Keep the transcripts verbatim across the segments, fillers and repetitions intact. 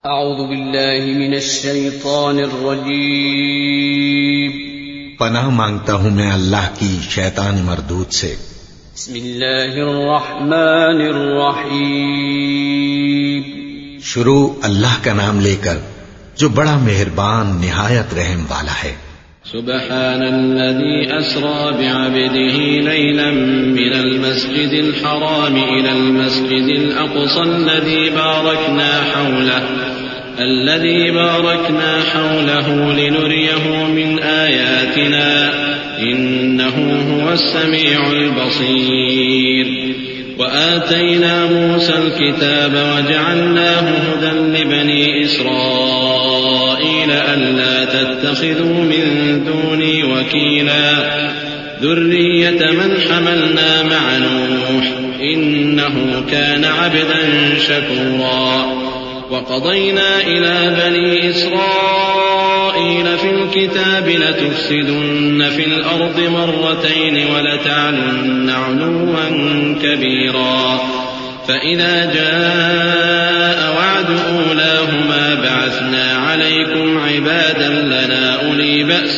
اعوذ باللہ من الشیطان الرجیم پناہ مانگتا ہوں میں اللہ کی شیطان مردود سے۔ بسم اللہ الرحمن الرحیم شروع اللہ کا نام لے کر جو بڑا مہربان نہایت رحم والا ہے۔ سبحان الذي أسرى بعبده ليلا من المسجد الحرام إلى المسجد الأقصى الذي باركنا حوله الذي باركنا حوله لنريه من آياتنا إنه هو السميع البصير وآتينا موسى الكتاب وجعلناه هدى لبني إسرائيل ألا تتخذوا من دوني وكيلا ذرية من حملنا مع نوح إنه كان عبدا شكورا وقضينا إلى بني إسرائيل في الكتاب لتفسدن في الأرض مرتين ولتعلن علوا كبيرا فإذا جاء وعد أولاهما بعثنا عليكم عبادا لنا أولي بأس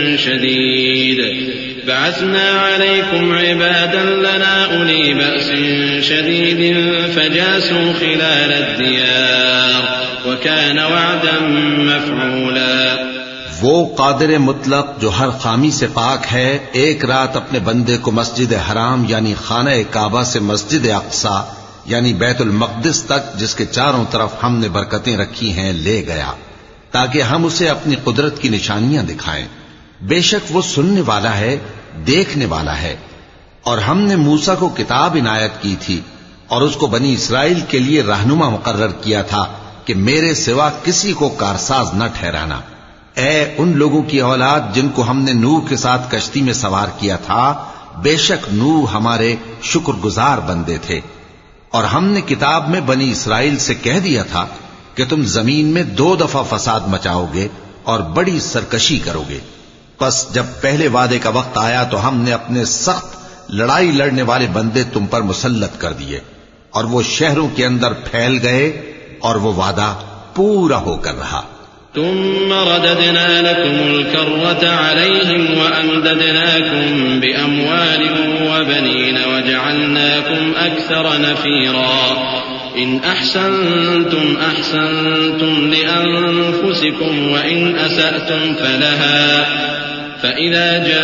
شديد بعثنا عليكم عبادا لنا أولي بأس شديد فجاسوا خلال الديار وكان وعدا مفعولا۔ وہ قادر مطلق جو ہر خامی سے پاک ہے ایک رات اپنے بندے کو مسجد حرام یعنی خانہ کعبہ سے مسجد اقصی یعنی بیت المقدس تک جس کے چاروں طرف ہم نے برکتیں رکھی ہیں لے گیا تاکہ ہم اسے اپنی قدرت کی نشانیاں دکھائیں۔ بے شک وہ سننے والا ہے دیکھنے والا ہے۔ اور ہم نے موسیٰ کو کتاب عنایت کی تھی اور اس کو بنی اسرائیل کے لیے رہنما مقرر کیا تھا کہ میرے سوا کسی کو کارساز نہ ٹھہرانا۔ اے ان لوگوں کی اولاد جن کو ہم نے نوح کے ساتھ کشتی میں سوار کیا تھا، بے شک نوح ہمارے شکر گزار بندے تھے۔ اور ہم نے کتاب میں بنی اسرائیل سے کہہ دیا تھا کہ تم زمین میں دو دفعہ فساد مچاؤ گے اور بڑی سرکشی کرو گے۔ پس جب پہلے وعدے کا وقت آیا تو ہم نے اپنے سخت لڑائی لڑنے والے بندے تم پر مسلط کر دیے اور وہ شہروں کے اندر پھیل گئے اور وہ وعدہ پورا ہو کر رہا۔ ثم رددنا لكم الكرة عليهم وأمددناكم بأموال وبنين وجعلناكم أكثر نفيرا إن أحسنتم أحسنتم لأنفسكم وإن أسأتم فلها فإذا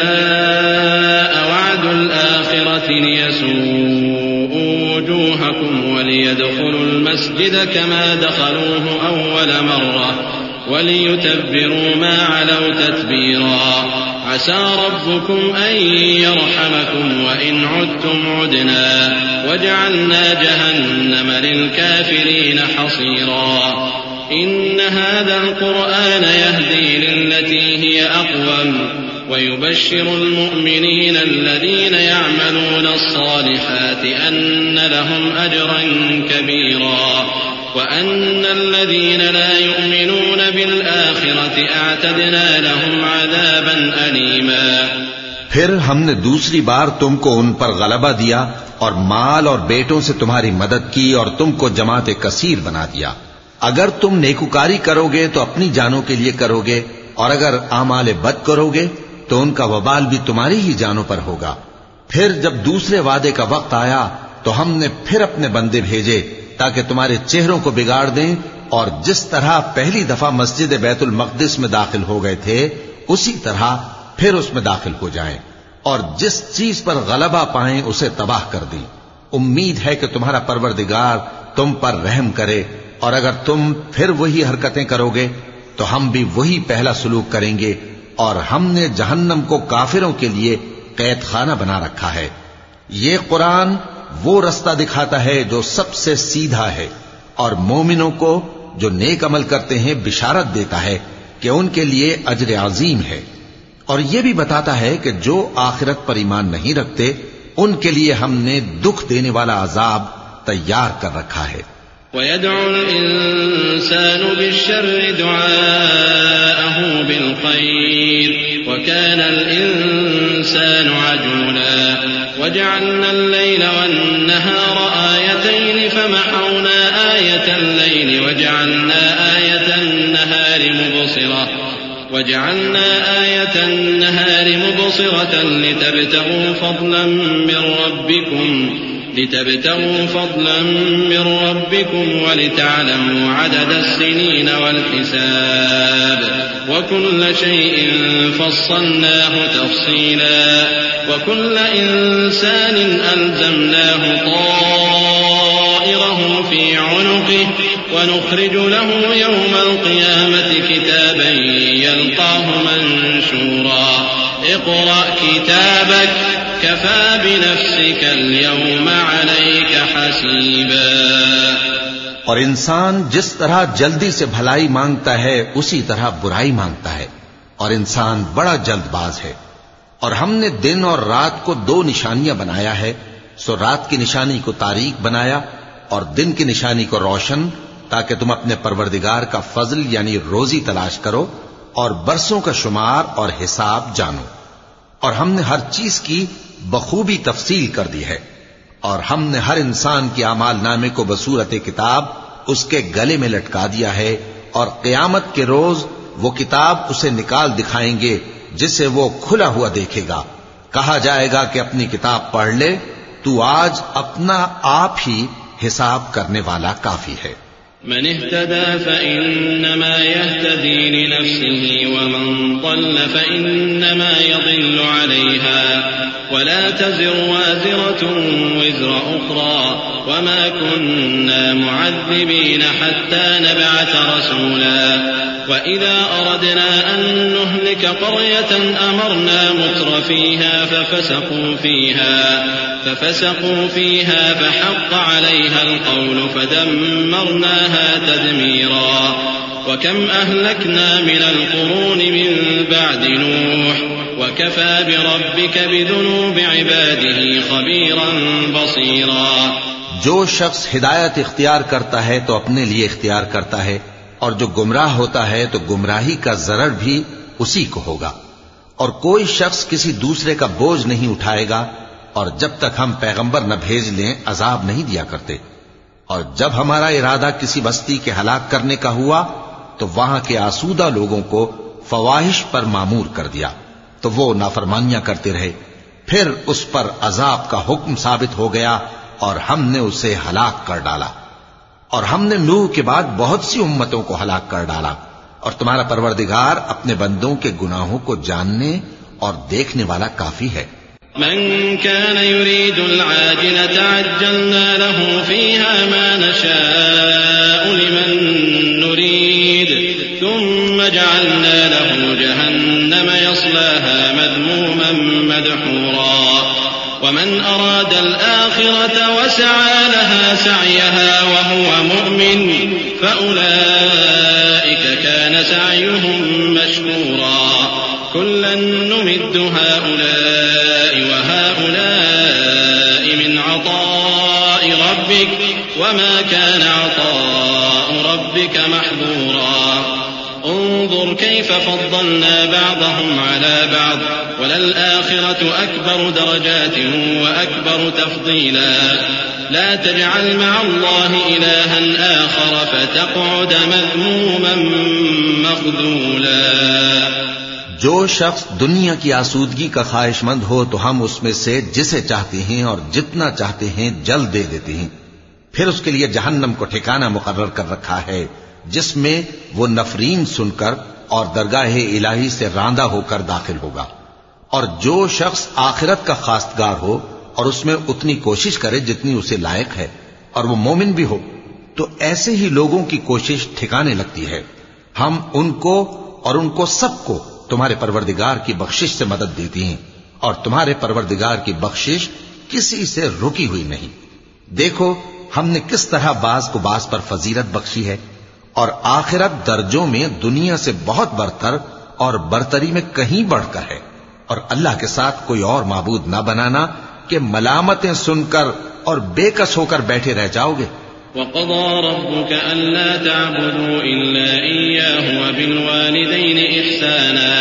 جاء وعد الآخرة ليسوءوا وجوهكم وليدخلوا المسجد كما دخلوه أول مرة وليتبروا ما علوا تتبيرا عسى ربكم أن يرحمكم وإن عدتم عدنا وجعلنا جهنم للكافرين حصيرا إن هذا القرآن يهدي للتي هي أقوم ويبشر المؤمنين الذين يعملون الصالحات أن لهم أجرا كبيرا وأن الذين لا يؤمنون بالآخرة أعتدنا لهم عذابا أليما۔ پھر ہم نے دوسری بار تم کو ان پر غلبہ دیا اور مال اور بیٹوں سے تمہاری مدد کی اور تم کو جماعت کثیر بنا دیا۔ اگر تم نیکوکاری کرو گے تو اپنی جانوں کے لیے کرو گے اور اگر اعمال بد کرو گے تو ان کا وبال بھی تمہاری ہی جانوں پر ہوگا۔ پھر جب دوسرے وعدے کا وقت آیا تو ہم نے پھر اپنے بندے بھیجے تاکہ تمہارے چہروں کو بگاڑ دیں اور جس طرح پہلی دفعہ مسجد بیت المقدس میں داخل ہو گئے تھے اسی طرح پھر اس میں داخل ہو جائیں اور جس چیز پر غلبہ پائیں اسے تباہ کر دیں۔ امید ہے کہ تمہارا پروردگار تم پر رحم کرے اور اگر تم پھر وہی حرکتیں کرو گے تو ہم بھی وہی پہلا سلوک کریں گے اور ہم نے جہنم کو کافروں کے لیے قید خانہ بنا رکھا ہے۔ یہ قرآن وہ رستہ دکھاتا ہے جو سب سے سیدھا ہے اور مومنوں کو جو نیک عمل کرتے ہیں بشارت دیتا ہے کہ ان کے لیے اجر عظیم ہے، اور یہ بھی بتاتا ہے کہ جو آخرت پر ایمان نہیں رکھتے ان کے لیے ہم نے دکھ دینے والا عذاب تیار کر رکھا ہے۔ وَيَدْعُ الْإِنسَانُ بِالشَّرِّ دُعَاءَهُ بِالْخَيْرِ وَكَانَ الْإِنسَانُ عَجُولًا وجعلنا الليل والنهار آيتين فمحونا آية الليل وجعلنا آية النهار مبصرة وجعلنا آية النهار مبصرة لتبتغوا فضلا من ربكم لتبتغوا فضلا من ربكم ولتعلموا عدد السنين والحساب وكل شيء فصلناه تفصيلا وكل إنسان ألزمناه طائره في عنقه ونخرج له يوم القيامة كتابا يلقاه منشورا اقرأ كتابك كفى بنفسك اليوم عليك حسيبا. اور انسان جس طرح جلدی سے بھلائی مانگتا ہے اسی طرح برائی مانگتا ہے، اور انسان بڑا جلد باز ہے. اور ہم نے دن اور رات کو دو نشانیاں بنایا ہے، سو رات کی نشانی کو تاریک بنایا اور دن کی نشانی کو روشن، تاکہ تم اپنے پروردگار کا فضل یعنی روزی تلاش کرو اور برسوں کا شمار اور حساب جانو. اور ہم نے ہر چیز کی بخوبی تفصیل کر دی ہے، اور ہم نے ہر انسان کے اعمال نامے کو بصورت کتاب اس کے گلے میں لٹکا دیا ہے، اور قیامت کے روز وہ کتاب اسے نکال دکھائیں گے جسے وہ کھلا ہوا دیکھے گا. کہا جائے گا کہ اپنی کتاب پڑھ لے، تو آج اپنا آپ ہی حساب کرنے والا کافی ہے. من اهتدى فإنما يهتدي لنفسه ومن ضل فإنما يضل عليها ولا تزر وازرة وزر أخرى وما كنا معذبين حتى نبعث رسولا وإذا أردنا أن نهلك قرية أمرنا متر فيها ففسقوا فيها ففسقوا فيها فحق عليها القول فدمرناها تدميرا. وكم أهلكنا من القرون من بعد نوح وكفى بربك بذنوب عباده خبيرا بصيرا. جو شخص ہدایت اختیار کرتا ہے تو اپنے لیے اختیار کرتا ہے، اور جو گمراہ ہوتا ہے تو گمراہی کا ضرر بھی اسی کو ہوگا. اور کوئی شخص کسی دوسرے کا بوجھ نہیں اٹھائے گا، اور جب تک ہم پیغمبر نہ بھیج لیں عذاب نہیں دیا کرتے. اور جب ہمارا ارادہ کسی بستی کے ہلاک کرنے کا ہوا تو وہاں کے آسودہ لوگوں کو فواحش پر مامور کر دیا، تو وہ نافرمانیاں کرتے رہے. پھر اس پر عذاب کا حکم ثابت ہو گیا اور ہم نے اسے ہلاک کر ڈالا. اور ہم نے نوح کے بعد بہت سی امتوں کو ہلاک کر ڈالا. اور تمہارا پروردگار اپنے بندوں کے گناہوں کو جاننے اور دیکھنے والا کافی ہے. من كان يريد العاجلة عجلنا له فيها ما نشاء لمن نريد ثم جعلنا له جهنم يصلاها مذموما مدحورا. ومن أراد الآخرة وسعى لها سعيها وهو مؤمن فأولئك كان سعيهم مشكورا. كلا نمد هؤلاء وهؤلاء من عطاء ربك وما كان عطاء ربك محظورا. انظر كيف فضلنا بعضهم على بعض وللآخرة أكبر درجات وأكبر تفضيلا. لا تجعل مع الله إلها آخر فتقعد مذموما مخذولا. جو شخص دنیا کی آسودگی کا خواہش مند ہو تو ہم اس میں سے جسے چاہتے ہیں اور جتنا چاہتے ہیں جلد دے دیتے ہیں. پھر اس کے لیے جہنم کو ٹھکانہ مقرر کر رکھا ہے جس میں وہ نفرین سن کر اور درگاہ الہی سے راندہ ہو کر داخل ہوگا. اور جو شخص آخرت کا خواستگار ہو اور اس میں اتنی کوشش کرے جتنی اسے لائق ہے اور وہ مومن بھی ہو تو ایسے ہی لوگوں کی کوشش ٹھکانے لگتی ہے. ہم ان کو اور ان کو سب کو تمہارے پروردگار کی بخشش سے مدد دیتی ہیں، اور تمہارے پروردگار کی بخشش کسی سے رکی ہوئی نہیں. دیکھو ہم نے کس طرح بعض کو بعض پر فضیلت بخشی ہے، اور آخرت درجوں میں دنیا سے بہت برتر اور برتری میں کہیں بڑھ کر ہے. اور اللہ کے ساتھ کوئی اور معبود نہ بنانا کہ ملامتیں سن کر اور بے کس ہو کر بیٹھے رہ جاؤ گے. وقضى ربك ألا تعبدوا إلا إياه وبالوالدين إحسانا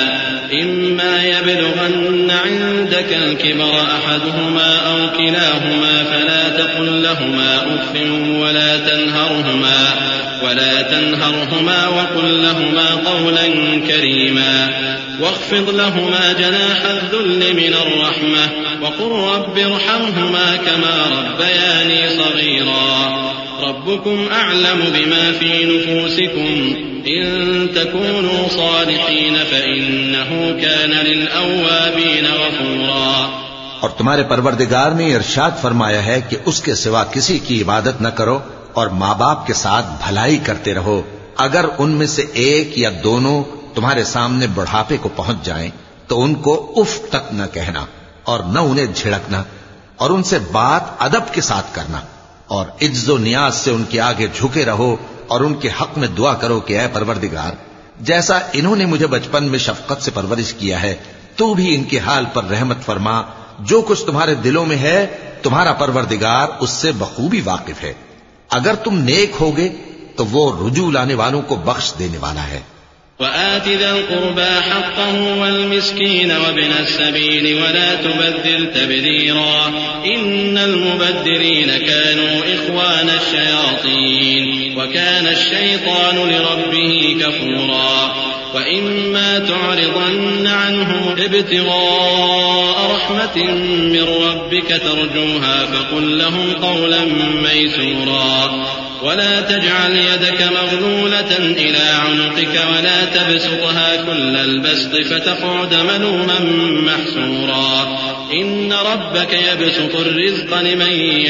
إما يبلغن عندك الكبر أحدهما أو كلاهما فلا تقل لهما أف ولا تنهرهما ولا تنهرهما وقل لهما قولا كريما واخفض لهما جناح الذل من الرحمة وقل رب ارحمهما كما ربياني صغيرا ربكم أعلم بما في نفوسكم إن تكونوا صالحين فإنه كان للأوابين غفورا. اور تمہارے پروردگار نے ارشاد فرمایا ہے کہ اس کے سوا کسی کی عبادت نہ کرو اور ماں باپ کے ساتھ بھلائی کرتے رہو. اگر ان میں سے ایک یا دونوں تمہارے سامنے بڑھاپے کو پہنچ جائیں تو ان کو اف تک نہ کہنا اور نہ انہیں جھڑکنا اور ان سے بات ادب کے ساتھ کرنا اور عجز و نیاز سے ان کے آگے جھکے رہو اور ان کے حق میں دعا کرو کہ اے پروردگار جیسا انہوں نے مجھے بچپن میں شفقت سے پرورش کیا ہے تو بھی ان کے حال پر رحمت فرما. جو کچھ تمہارے دلوں میں ہے تمہارا پروردگار اس سے بخوبی واقف ہے. اگر تم نیک ہوگے تو وہ رجوع لانے والوں کو بخش دینے والا ہے. وآت ذا القربى حقه والمسكين وابن السبيل ولا تبذر تبذيرا إن المبذرين كانوا إخوان الشياطين وكان الشيطان لربه كفورا. وإما تعرضن عنهم ابتغاء رحمة من ربك ترجوها فقل لهم قولا ميسورا ولا تجعل يدك مغلولة إلى عنقك ولا تبسطها كل البسط فتقعد ملوما محسورا. إن ربك يبسط الرزق لمن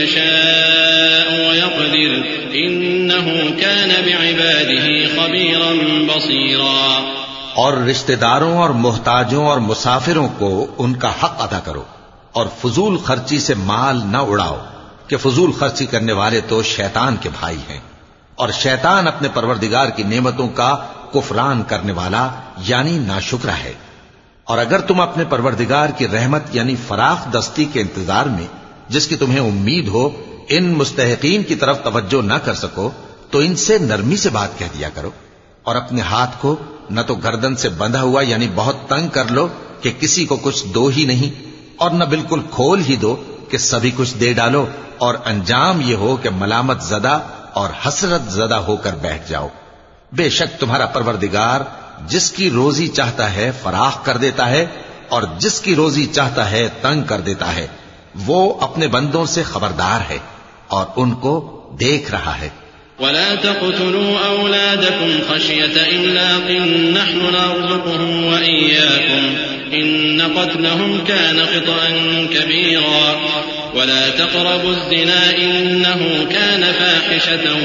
يشاء ويقدر إنه كان بعباده خبيرا بصيرا. اور رشتہ داروں اور محتاجوں اور مسافروں کو ان کا حق ادا کرو اور فضول خرچی سے مال نہ اڑاؤ کہ فضول خرچی کرنے والے تو شیطان کے بھائی ہیں اور شیطان اپنے پروردگار کی نعمتوں کا کفران کرنے والا یعنی ناشکرا ہے. اور اگر تم اپنے پروردگار کی رحمت یعنی فراخ دستی کے انتظار میں جس کی تمہیں امید ہو ان مستحقین کی طرف توجہ نہ کر سکو تو ان سے نرمی سے بات کہہ دیا کرو اور اپنے ہاتھ کو نہ تو گردن سے بندھا ہوا یعنی بہت تنگ کر لو کہ کسی کو کچھ دو ہی نہیں اور نہ بالکل کھول ہی دو کہ سبھی کچھ دے ڈالو اور انجام یہ ہو کہ ملامت زدہ اور حسرت زدہ ہو کر بیٹھ جاؤ. بے شک تمہارا پروردگار جس کی روزی چاہتا ہے فراخ کر دیتا ہے اور جس کی روزی چاہتا ہے تنگ کر دیتا ہے. وہ اپنے بندوں سے خبردار ہے اور ان کو دیکھ رہا ہے. ولا تقتلوا أولادكم خشية إملاق نحن نرزقهم وإياكم إن قتلهم كان خطأ كبيرا ولا تقربوا الزنا إنه كان فاحشة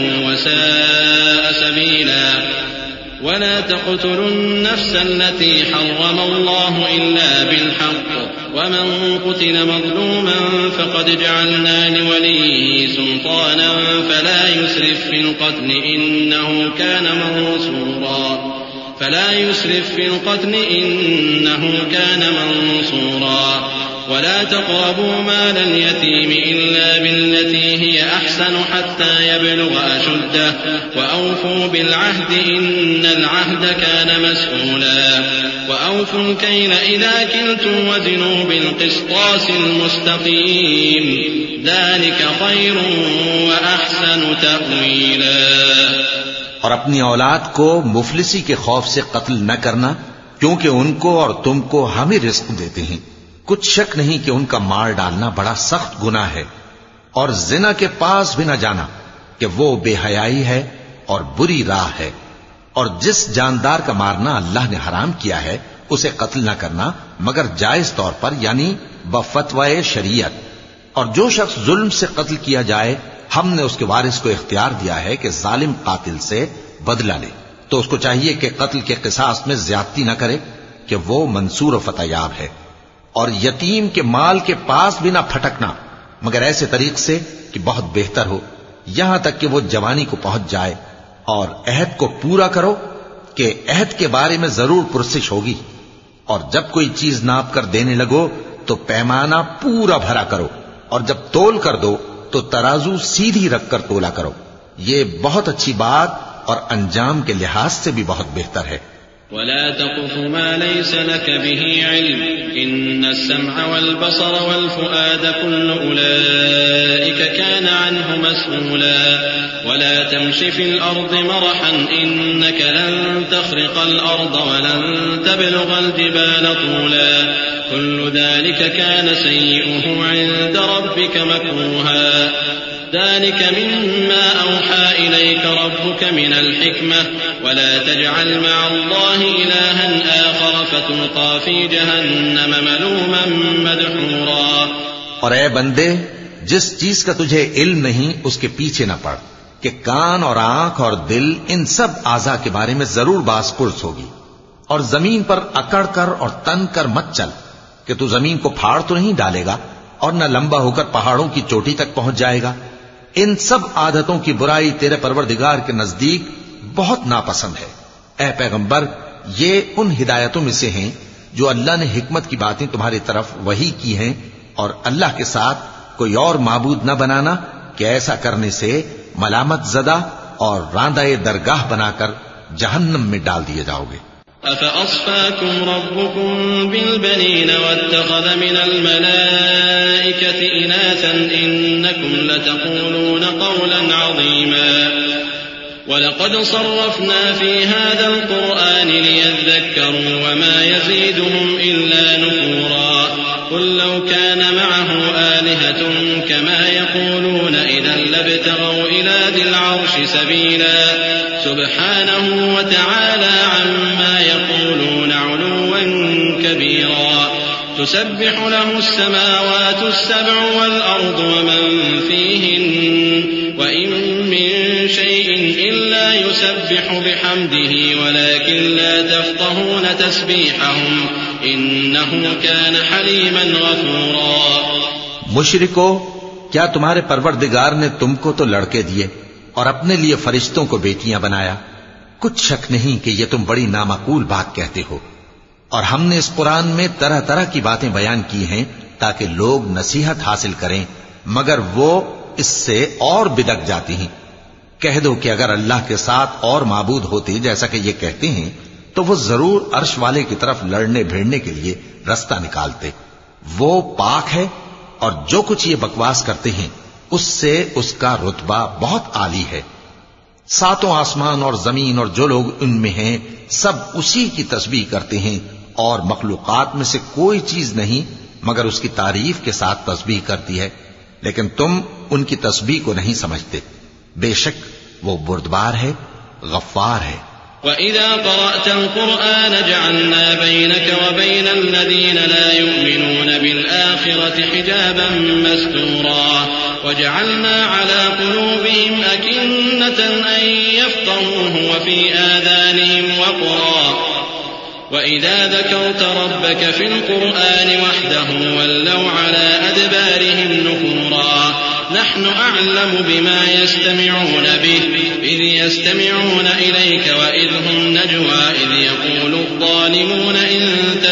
وساء سبيلا ولا تقتلوا النفس التي حرم الله إلا بالحق ومن قتل مظلوما فقد جعلنا لوليه سلطانا فلا يسرف في القتل إنه كان منصورا فلا يسرف في القتل إنه كان منصورا ولا تقربوا مال اليتيم إلا بالتي هي أحسن حتى يبلغ أشده وأوفوا بالعهد إن العهد كان مسؤولا وأوفوا الكيل إذا كلتم وزنوا بالقسطاس المستقيم ذلك خير وأحسن تأويلا. اور اپنی اولاد کو مفلسی کے خوف سے قتل نہ کرنا کیونکہ ان کو اور تم کو ہم ہی رزق دیتے ہیں. کچھ شک نہیں کہ ان کا مار ڈالنا بڑا سخت گناہ ہے اور زنا کے پاس بھی نہ جانا کہ وہ بے حیائی ہے اور بری راہ ہے. اور جس جاندار کا مارنا اللہ نے حرام کیا ہے اسے قتل نہ کرنا مگر جائز طور پر یعنی بفتوائے شریعت. اور جو شخص ظلم سے قتل کیا جائے ہم نے اس کے وارث کو اختیار دیا ہے کہ ظالم قاتل سے بدلہ لے تو اس کو چاہیے کہ قتل کے قصاص میں زیادتی نہ کرے کہ وہ منصور و فتح یاب ہے. اور یتیم کے مال کے پاس بھی نہ پھٹکنا مگر ایسے طریق سے کہ بہت بہتر ہو یہاں تک کہ وہ جوانی کو پہنچ جائے. اور عہد کو پورا کرو کہ عہد کے بارے میں ضرور پرسش ہوگی. اور جب کوئی چیز ناپ کر دینے لگو تو پیمانہ پورا بھرا کرو اور جب تول کر دو تو ترازو سیدھی رکھ کر تولا کرو. یہ بہت اچھی بات اور انجام کے لحاظ سے بھی بہت بہتر ہے. ولا تقف ما ليس لك به علم إن السمع والبصر والفؤاد كل أولئك كان عنه مسؤولا ولا تمش في الأرض مرحا إنك لن تخرق الأرض ولن تبلغ الجبال طولا كل ذلك كان سيئه عند ربك مكروها ذلك مما أوحى إليك ربك من الحكمة ولا تجعل مع الله إلها آخر فتلقى في جهنم ملوما مدحورا۔ اور اے بندے، جس چیز کا تجھے علم نہیں اس کے پیچھے نہ پڑ، کہ کان اور آنکھ اور دل ان سب اعضاء کے بارے میں ضرور باز پرس ہوگی۔ اور زمین پر اکڑ کر اور تن کر مت چل، کہ تو زمین کو پھاڑ تو نہیں ڈالے گا اور نہ لمبا ہو کر پہاڑوں کی چوٹی تک پہنچ جائے گا۔ ان سب عادتوں کی برائی تیرے پروردگار کے نزدیک بہت ناپسند ہے۔ اے پیغمبر، یہ ان ہدایتوں میں سے ہیں جو اللہ نے حکمت کی باتیں تمہاری طرف وحی کی ہیں، اور اللہ کے ساتھ کوئی اور معبود نہ بنانا، کہ ایسا کرنے سے ملامت زدہ اور راندہ درگاہ بنا کر جہنم میں ڈال دیے جاؤ گے۔ أَفَأَصْفَاكُمْ رَبُّكُمْ بِالْبَنِينَ وَاتَّخَذَ مِنَ الْمَلَائِكَةِ إِنَاثًا إِنَّكُمْ لَتَقُولُونَ قَوْلًا عَظِيمًا وَلَقَدْ صَرَّفْنَا فِي هَذَا الْقُرْآنِ لِيَذَّكَّرُوا وَمَا يَزِيدُهُمْ إِلَّا نُفُورًا قُل لَّوْ كَانَ مَعَهُ آلِهَةٌ كَمَا يَقُولُونَ إِذًا لَّابْتَغَوْا إِلَى ذِي الْعَرْشِ سَبِيلًا سبحانه وتعالى عما يقولون علوا كبيرا تسبح له السماوات السبع والأرض ومن فيهن وإن من شيء إلا يسبح بحمده ولكن لا تفقهون تسبيحهم إنه كان حليما غفورا۔ مشرکو، کیا تمہارے پروردگار نے تم کو تو لڑکے دیے اور اپنے لیے فرشتوں کو بیٹیاں بنایا؟ کچھ شک نہیں کہ یہ تم بڑی نامعقول بات کہتے ہو، اور ہم نے اس قرآن میں طرح طرح کی باتیں بیان کی ہیں تاکہ لوگ نصیحت حاصل کریں، مگر وہ اس سے اور بدک جاتی ہیں۔ کہہ دو کہ اگر اللہ کے ساتھ اور معبود ہوتے جیسا کہ یہ کہتے ہیں تو وہ ضرور عرش والے کی طرف لڑنے بھیڑنے کے لیے رستہ نکالتے۔ وہ پاک ہے، اور جو کچھ یہ بکواس کرتے ہیں اس سے اس کا رتبہ بہت عالی ہے۔ ساتوں آسمان اور زمین اور جو لوگ ان میں ہیں سب اسی کی تسبیح کرتے ہیں، اور مخلوقات میں سے کوئی چیز نہیں مگر اس کی تعریف کے ساتھ تسبیح کرتی ہے، لیکن تم ان کی تسبیح کو نہیں سمجھتے۔ بے شک وہ بردبار ہے، غفار ہے۔ وَإِذَا قَرَأْتَ الْقُرْآنَ جَعَلْنَا بَيْنَكَ وَبَيْنَ الَّذِينَ لَا يُؤْمِنُونَ بِالْآخِرَةِ حِجَابًا مَسْتُورًا وَجَعَلْنَا عَلَى قُلُوبِهِمْ أَكِنَّةً أَن يَفْقَهُوهُ وَفِي آذَانِهِمْ وَقْرًا وَإِذَا ذَكَرْتَ رَبَّكَ فِي الْقُرْآنِ وَحْدَهُ وَلَّوْا عَلَى أَدْبَارِهِمْ نُفُورًا نحن أعلم بما يستمعون به إذ يستمعون إليك وإذ هم نجوى إذ يقول الظالمون إن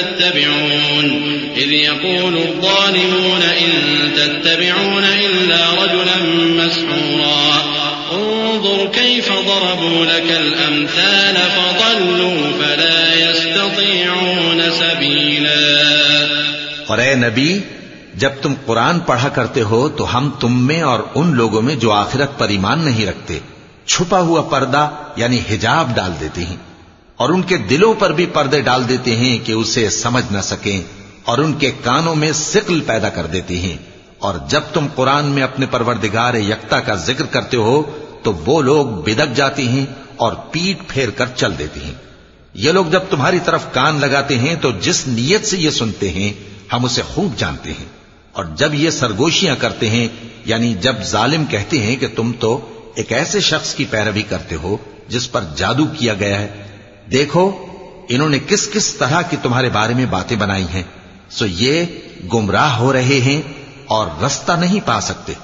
تتبعون إذ يقول الظالمون إن تتبعون إلا رجلا مسحورا انظر كيف ضربوا لك الأمثال فضلوا فلا يستطيعون سبيلا۔ اور اے نبی، جب تم قرآن پڑھا کرتے ہو تو ہم تم میں اور ان لوگوں میں جو آخرت پر ایمان نہیں رکھتے چھپا ہوا پردہ یعنی حجاب ڈال دیتے ہیں، اور ان کے دلوں پر بھی پردے ڈال دیتے ہیں کہ اسے سمجھ نہ سکیں، اور ان کے کانوں میں ثقل پیدا کر دیتے ہیں۔ اور جب تم قرآن میں اپنے پروردگار یکتا کا ذکر کرتے ہو تو وہ لوگ بدک جاتے ہیں اور پیٹ پھیر کر چل دیتے ہیں۔ یہ لوگ جب تمہاری طرف کان لگاتے ہیں تو جس نیت سے یہ سنتے ہیں ہم اسے خوب جانتے ہیں، اور جب یہ سرگوشیاں کرتے ہیں یعنی جب ظالم کہتے ہیں کہ تم تو ایک ایسے شخص کی پیروی کرتے ہو جس پر جادو کیا گیا ہے، دیکھو انہوں نے کس کس طرح کی تمہارے بارے میں باتیں بنائی ہیں، سو یہ گمراہ ہو رہے ہیں اور رستہ نہیں پا سکتے۔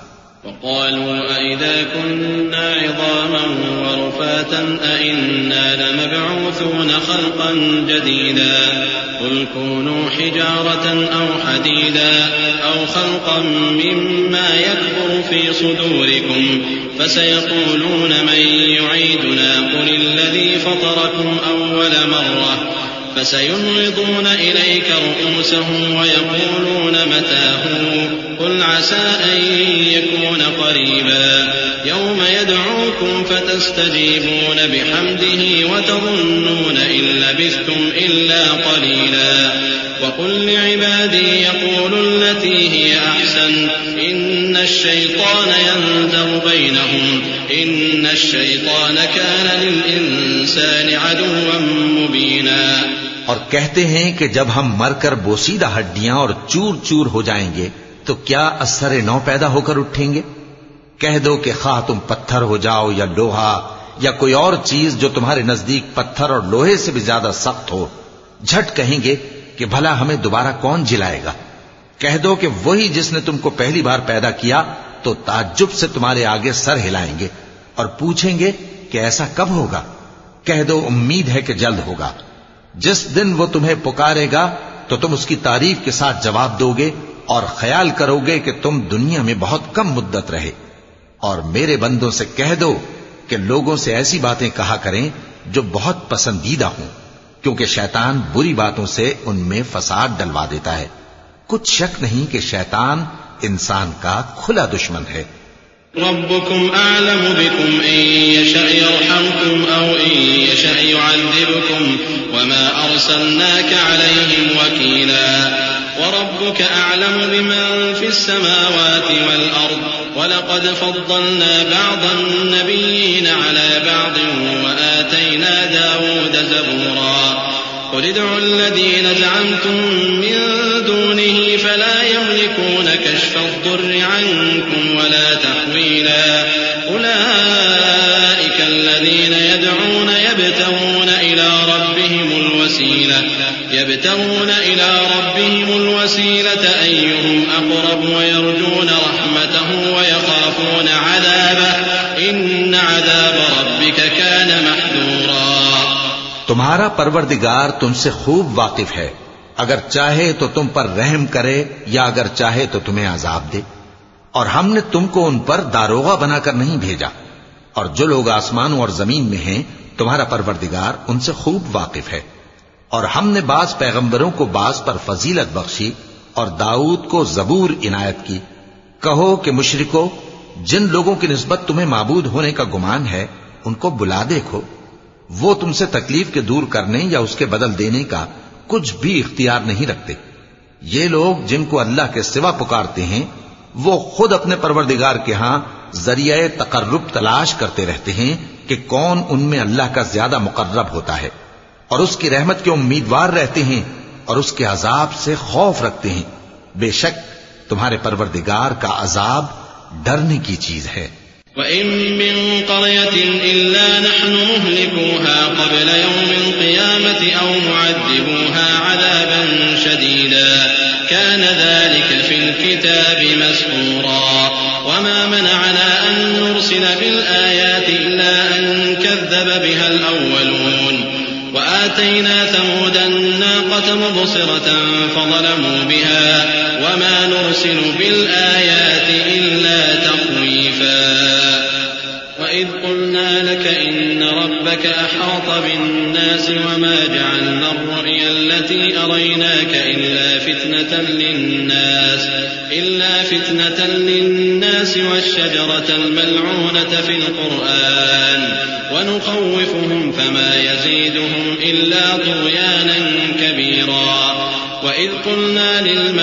وقالوا أئذا كنا عظاما ورفاتا أئنا لمبعوثون خلقا جديدا قل كونوا حجارة أو حديدا أو خلقا مما يكبر في صدوركم فسيقولون من يعيدنا قل الذي فطركم أول مرة فسينغضون إليك رؤوسهم ويقولون متى هو قل عسى أن يكون قريبا يوم يدعوكم فتستجيبون بحمده وتظنون إن لبثتم إلا قليلا وقل لعبادي يقولوا التي هي أحسن إن الشيطان ينزغ بينهم إن الشيطان كان للإنسان عدوا مبينا. اور کہتے ہیں کہ جب ہم مر کر بوسیدہ ہڈیاں اور چور چور ہو جائیں گے تو کیا اثر نو پیدا ہو کر اٹھیں گے؟ کہہ دو کہ خواہ تم پتھر ہو جاؤ یا لوہا یا کوئی اور چیز جو تمہارے نزدیک پتھر اور لوہے سے بھی زیادہ سخت ہو، جھٹ کہیں گے کہ بھلا ہمیں دوبارہ کون جلائے گا؟ کہہ دو کہ وہی جس نے تم کو پہلی بار پیدا کیا تو تعجب سے تمہارے آگے سر ہلائیں گے اور پوچھیں گے کہ ایسا کب ہوگا؟ کہہ دو امید ہے کہ جلد ہوگا. جس دن وہ تمہیں پکارے گا تو تم اس کی تعریف کے ساتھ جواب دو گے اور خیال کرو گے کہ تم دنیا میں بہت کم مدت رہے. اور میرے بندوں سے کہہ دو کہ لوگوں سے ایسی باتیں کہا کریں جو بہت پسندیدہ ہوں، کیونکہ شیطان بری باتوں سے ان میں فساد ڈلوا دیتا ہے. کچھ شک نہیں کہ شیطان انسان کا کھلا دشمن ہے. ربكم أعلم بكم إن يشأ يرحمكم أو إن يشأ يعذبكم وما أرسلناك عليهم وكيلا وربك أعلم بمن في السماوات والأرض ولقد فضلنا بعض النبيين على بعض وآتينا داود زبورا قل ادعوا الذين زعمتم من دونه فلا يملكون كشف الضر عنكم ولا تحويلا أولئك الذين يدعون يبتغون إلى ربهم الوسيلة يبتغون إلى ربهم الوسيلة أيهم أقرب ويرجون رحمته ويخافون عذابه إن عذاب ربك كان محذورا. تمہارا پروردگار تم سے خوب واقف ہے، اگر چاہے تو تم پر رحم کرے یا اگر چاہے تو تمہیں عذاب دے. اور ہم نے تم کو ان پر داروغہ بنا کر نہیں بھیجا، اور جو لوگ آسمانوں اور زمین میں ہیں تمہارا پروردگار ان سے خوب واقف ہے. اور ہم نے بعض پیغمبروں کو بعض پر فضیلت بخشی اور داؤد کو زبور عنایت کی. کہو کہ مشرکو، جن لوگوں کی نسبت تمہیں معبود ہونے کا گمان ہے ان کو بلا دیکھو، وہ تم سے تکلیف کے دور کرنے یا اس کے بدل دینے کا کچھ بھی اختیار نہیں رکھتے. یہ لوگ جن کو اللہ کے سوا پکارتے ہیں وہ خود اپنے پروردگار کے ہاں ذریعہ تقرب تلاش کرتے رہتے ہیں کہ کون ان میں اللہ کا زیادہ مقرب ہوتا ہے، اور اس کی رحمت کے امیدوار رہتے ہیں اور اس کے عذاب سے خوف رکھتے ہیں. بے شک تمہارے پروردگار کا عذاب ڈرنے کی چیز ہے. وَإِن مِّن قَرْيَةٍ إِلَّا نَحْنُ مُهْلِكُوهَا قَبْلَ يَوْمِ الْقِيَامَةِ أَوْ مُعَذِّبُوهَا عَذَابًا شَدِيدًا كَانَ ذَلِكَ فِي الْكِتَابِ مَسْطُورًا وَمَا مَنَعَنَا أَن نُّرْسِلَ بِالْآيَاتِ إِلَّا أَن كَذَّبَ بِهَا الْأَوَّلُونَ وَآتَيْنَا ثَمُودَ النَّاقَةَ مُبْصِرَةً فَظَلَمُوا بِهَا وَمَا نُرْسِلُ بِالْآيَاتِ إِلَّا تَخْوِيفًا. وَإِذْ قُلْنَا لَكَ إِنَّ رَبَّكَ أَحَاطَ بِالنَّاسِ وَمَا جَعَلْنَا الرُّؤْيَا الَّتِي أَرَيْنَاكَ إِلَّا فِتْنَةً لِلنَّاسِ إِلَّا فِتْنَةً لِلنَّاسِ وَالشَّجَرَةَ الْمَلْعُونَةَ فِي الْقُرْآنِ وَنُخَوِّفُهُمْ فَمَا يَزِيدُهُمْ إِلَّا طُغْيَانًا كَبِيرًا. وَإِذْ قُلْنَا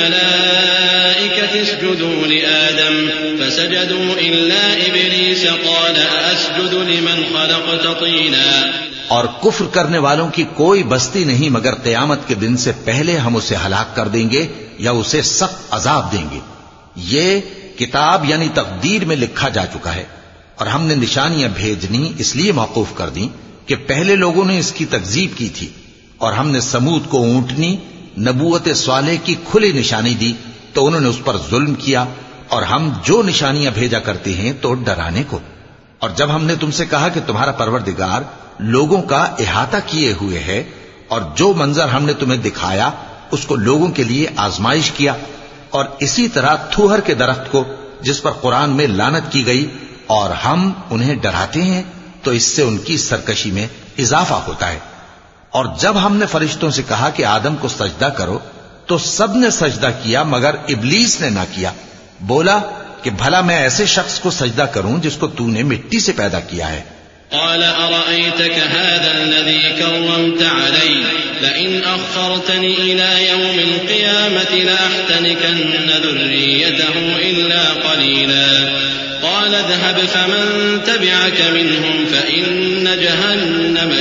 لِلْمَلَائِكَةِ اسْجُدُوا لِآدَمَ فَسَجَدُوا إِلَّا إِبْلِيسَ قَالَ أَسْجُدُ لِمَنْ خَلَقْتَ طِينًا. اور کفر کرنے والوں کی کوئی بستی نہیں مگر قیامت کے دن سے پہلے ہم اسے ہلاک کر دیں گے یا اسے سخت عذاب دیں گے. یہ کتاب یعنی تقدیر میں لکھا جا چکا ہے، اور ہم نے نشانیاں بھیجنی اس لیے موقوف کر دیں کہ پہلے لوگوں نے اس کی تکذیب کی تھی. اور ہم نے سمود کو اونٹنی نبوت صالح کی کھلی نشانی دی تو انہوں نے اس پر ظلم کیا، اور ہم جو نشانیاں بھیجا کرتے ہیں تو ڈرانے کو. اور جب ہم نے تم سے کہا کہ تمہارا پروردگار لوگوں کا احاطہ کیے ہوئے ہے اور جو منظر ہم نے تمہیں دکھایا اس کو لوگوں کے لیے آزمائش کیا، اور اسی طرح تھوہر کے درخت کو جس پر قرآن میں لعنت کی گئی، اور ہم انہیں ڈراتے ہیں تو اس سے ان کی سرکشی میں اضافہ ہوتا ہے. اور جب ہم نے فرشتوں سے کہا کہ آدم کو سجدہ کرو تو سب نے سجدہ کیا مگر ابلیس نے نہ کیا. بولا کہ بھلا میں ایسے شخص کو سجدہ کروں جس کو تو نے مٹی سے پیدا کیا ہے. قال أرأيتك هذا الذي كرمت علي لئن أخرتني إلى يوم القيامة لأحتنكن ذريته إلا قليلا. قال اذهب فمن تبعك منهم فإن جهنم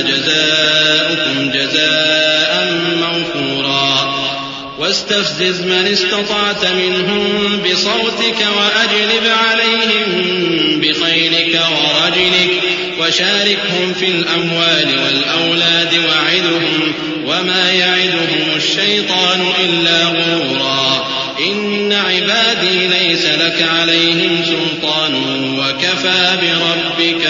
جزاؤكم جزاء موفورا. واستفزز من استطعت منهم بصوتك وأجلب عليهم بخيلك ورجلك وشاركهم في الأموال والأولاد وعدهم وما يعدهم الشيطان إلا غرورا. إن عبادي ليس لك عليهم سلطان وكفى بربك